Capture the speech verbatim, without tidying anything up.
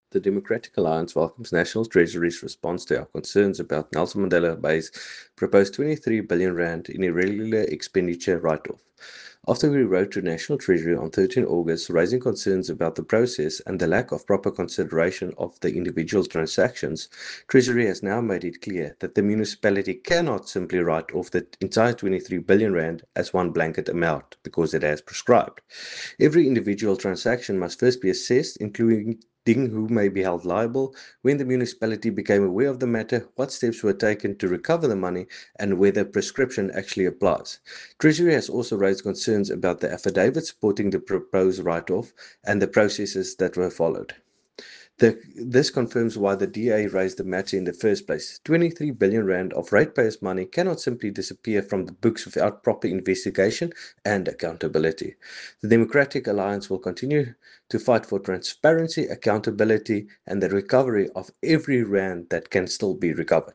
The Democratic Alliance welcomes National Treasury's response to our concerns about Nelson Mandela Bay's proposed twenty-three billion rand in irregular expenditure write-off. After we wrote to National Treasury on thirteenth August raising concerns about the process and the lack of proper consideration of the individual transactions, Treasury has now made it clear that the municipality cannot simply write off the entire twenty-three billion rand as one blanket amount because it has prescribed. Every individual transaction must first be assessed, including who may be held liable, when the municipality became aware of the matter, what steps were taken to recover the money, and whether prescription actually applies. Treasury has also raised concerns about the affidavit supporting the proposed write-off and the processes that were followed. The, this confirms why the D A raised the matter in the first place. twenty-three billion rand of ratepayers' money cannot simply disappear from the books without proper investigation and accountability. The Democratic Alliance will continue to fight for transparency, accountability, and the recovery of every rand that can still be recovered.